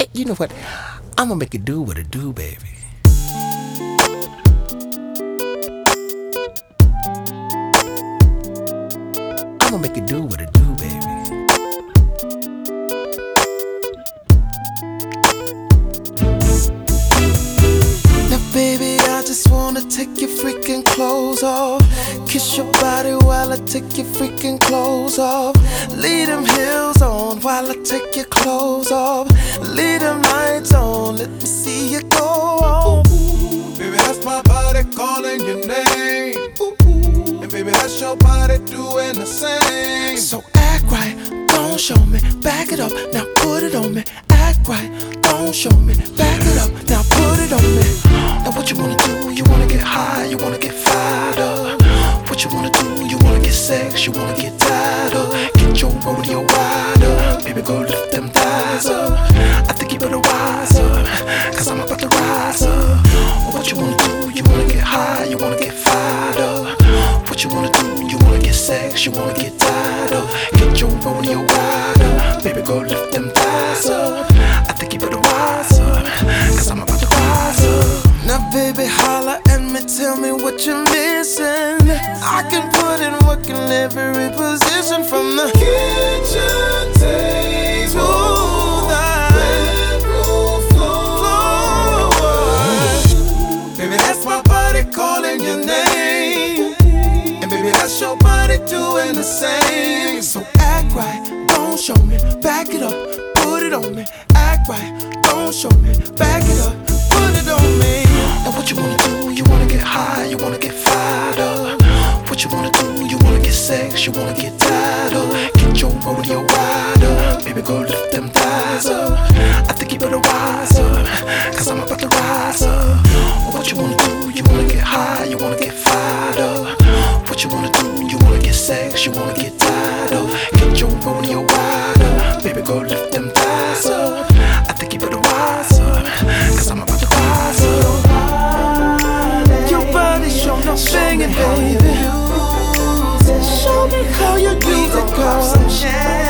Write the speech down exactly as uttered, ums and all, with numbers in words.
you know what? I'ma make it do what it do, baby. I'ma make it do what it do, baby. Now, baby, I just wanna take your freaking clothes off. Kiss your body while I take your freaking clothes off. Leave them heels on while I take your clothes off. Leave them lights on, let me see you go on. Baby, that's my body calling your name. And baby, that's your body doing the same. So act right, don't show me, back it up, now put it on me. Act right, don't show me, back it up, now put it on me. Now what you wanna do? You wanna get high, you wanna get fired up. What you wanna do? You wanna get sex, you wanna get tied up. Get your rodeo wide up, baby, go lift them thighs up. I think you better rise up, cause I'm about to rise up. What you wanna do? You wanna get high, you wanna get fired up. What you wanna do? You wanna get sex, you wanna get tied up. Get your rodeo wide up, baby, go lift them thighs up. I think you better rise up, cause I'm about to rise up. Now baby, holla at me, tell me what you're missing. I can put in work in every position, from the kitchen table to the bedroom floor. Baby, that's my body calling your name. And baby, that's your body doing the same. So act right, don't show me, back it up, put it on me. Act right, don't show me, back it up, put it on me. Now what you wanna do? You wanna get high, you wanna get fired up. What you wanna do? You wanna get sex, you wanna get tied up. Get your rodeo wide up, baby, go lift them thighs up. I think you better rise up, cause I'm about to rise up. What you wanna do? You wanna get high, you wanna get fired up. What you wanna do? You wanna get sex, you wanna get tied up. Get your rodeo wide up, baby, go lift them thighs up. I think you better rise up, cause I'm about to rise up. Your body show no singing, baby. Show me how you do it, girl.